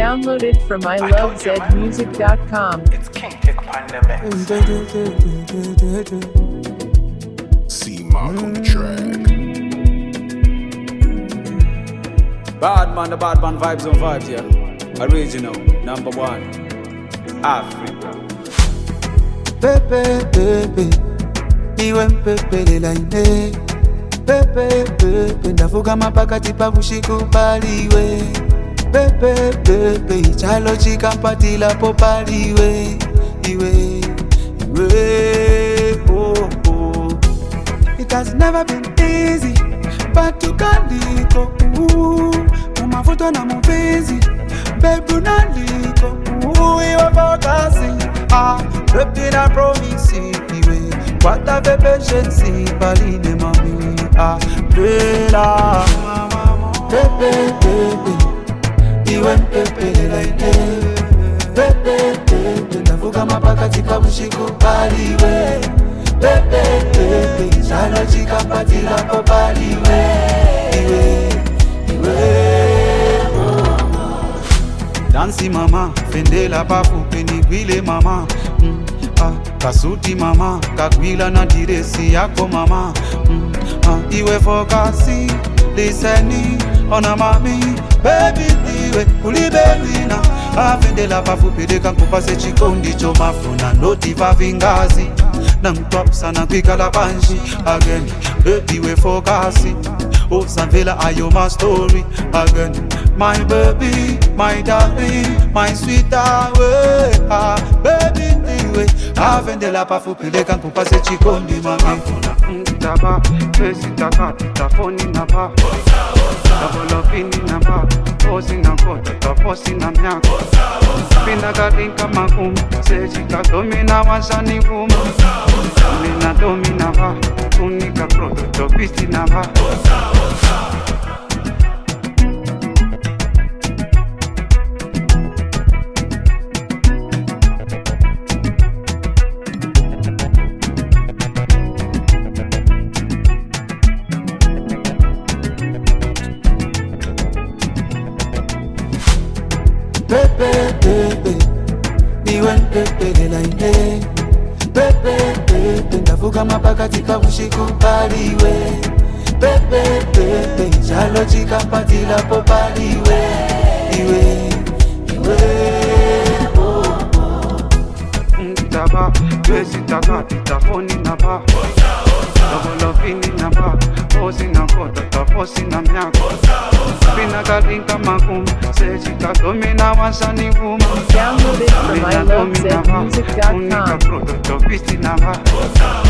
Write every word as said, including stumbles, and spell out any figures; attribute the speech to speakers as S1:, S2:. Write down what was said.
S1: Downloaded from I love zed music dot com.
S2: It's King Tech Pandemic.
S3: See Mark on the track.
S4: Bad man, the bad man vibes on vibes, yeah. Original, number one. Africa.
S5: Pepe, pepe, iwe mpepele la ine. Pepe, pepe, ndavuga mapakati pa bushiku paliwe. Pepe, pepe, ichalo chikampatila po paliwe. Iwe, iwe, oh, oh. It has never been easy, but to kaliko, ooh. Umavuto na mupenzi, babe unaliko, ooh. Iwe focusing, ah, baby na promise, iwe. What a patience, paline mami, ah, bela. Pepe, pepe, iwe mpepele la ine. Pepe, pepe, ndavuga mapakati pa bushiku paliwe. Pepe, pepe, chalo chikampatila po paliwe. Iwe, iwe, oh. Dansi mama, fendela pafu penigwile mama. Mm, ah, kasuti mama, kagwila na diresi yako mama. Mm, ah, iwe fokasi, liseni, ona mami. Baby iwe, ulibewina. Ah, fendela pafu pedeka nkupase chikondi chomafuna. Noti vavingazi. Namtwap sana kwikala panji again. Baby we focusing. Oh Savila ayo my story again. My baby, my darling, my sweetheart way. Ah, baby niwe. Ah, vendela pafu peleka nkupase chikondi mami. Mtaba, pesi takati, tafoni napa. Double up in napa. Posi na kota, taposi na mnyako. Pina katinka makum, sejika domina wasani kuma. Domina domina va, unika proto, topisti na va. Pepe, pepe, iwe mpepele la ine. Pepe, pepe, ndavuga mapakati pa bushiku paliwe. Pepe, pepe, chalo chikampatila po paliwe. Iwe, iwe, oh, oh. Mtaba, pesi takati, tafoni napa. Double up in napa. Posi na kota, taposi na mnyako. Pina katinka makum, sejika domina wasani vuma.
S1: Downloaded from I love zed music dot com.
S5: Unika proto, topisti na va.